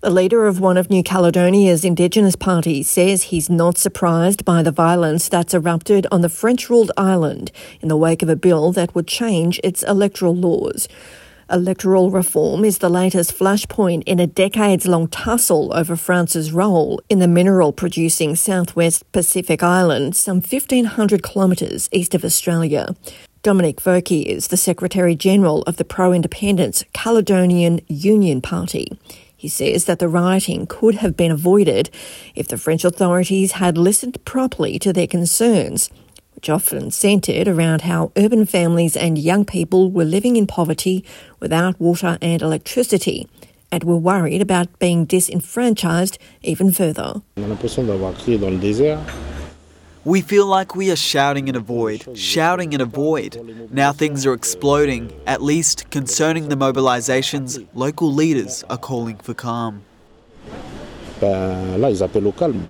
The leader of one of New Caledonia's Indigenous parties says he's not surprised by the violence that's erupted on the French-ruled island in the wake of a bill that would change its electoral laws. Electoral reform is the latest flashpoint in a decades-long tussle over France's role in the mineral-producing southwest Pacific island, some 1,500 kilometres east of Australia. Dominic Vokey is the Secretary-General of the pro-independence Caledonian Union Party. He says that the rioting could have been avoided if the French authorities had listened properly to their concerns, which often centred around how urban families and young people were living in poverty without water and electricity and were worried about being disenfranchised even further. We feel like we are shouting in a void. Now things are exploding. At least concerning the mobilisations, local leaders are calling for calm.